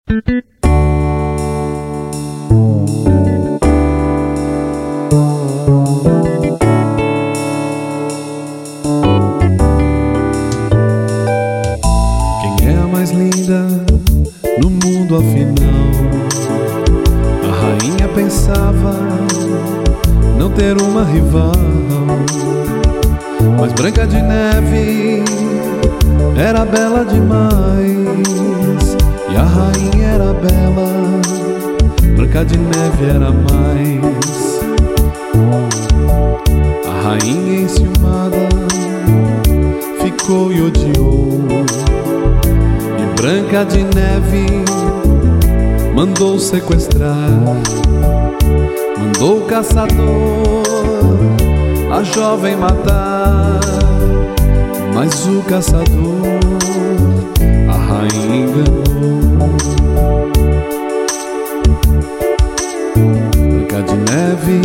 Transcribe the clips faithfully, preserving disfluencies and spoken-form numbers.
Quem é a mais linda no mundo afinal? A rainha pensava não ter uma rival, mas Branca de Neve era bela demais. E a rainha era bela, Branca de Neve era mais. A rainha enciumada ficou e odiou, e Branca de Neve mandou sequestrar. Mandou o caçador a jovem matar, mas o caçador a rainha enganou. Branca de Neve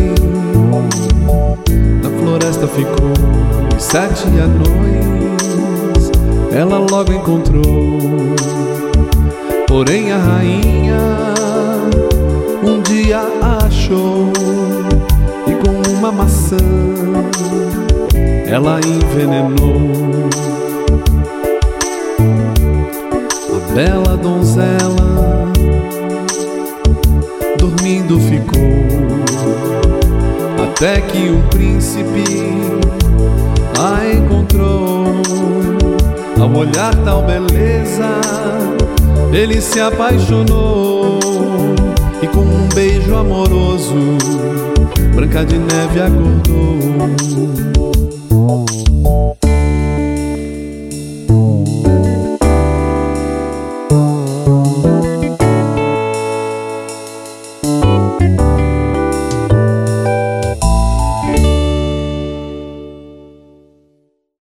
na floresta ficou, e sete anões ela logo encontrou. Porém a rainha um dia achou, e com uma maçã ela envenenou. A bela donzela dormindo ficou, até que um príncipe a encontrou. Ao olhar tal beleza, ele se apaixonou, e com um beijo amoroso Branca de Neve acordou.